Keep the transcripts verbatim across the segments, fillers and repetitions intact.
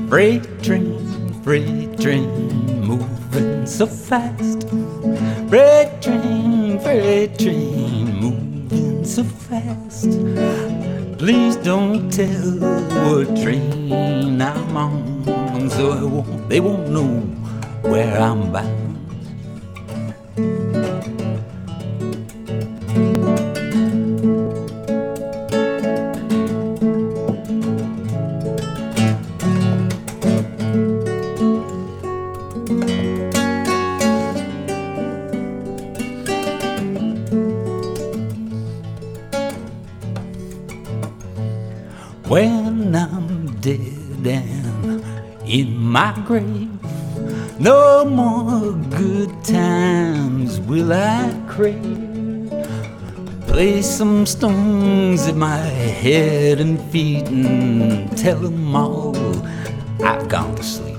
Freight train, freight train, moving so fast. Freight train, freight train, moving so fast. Please don't tell what train I'm on, so I won't, they won't know where I'm bound. When I'm dead and in my grave, no more good times will I crave. Place some stones at my head and feet and tell them all I've gone to sleep.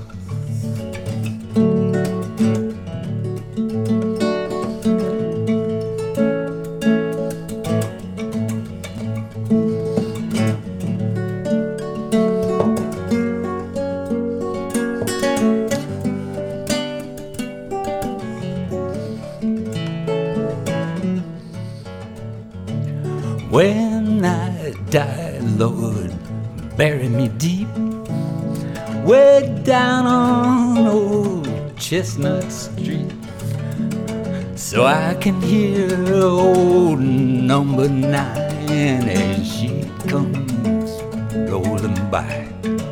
When I die, Lord, bury me deep, way down on old Chestnut Street, so I can hear old number nine as she comes rolling by.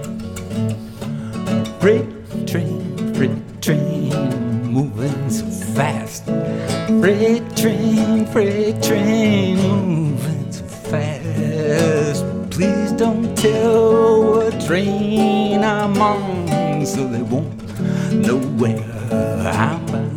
Freight train, freight train, moving so fast. Freight train, freight train, moving so fast. Please don't tell what train I'm on, so they won't know where I'm bound.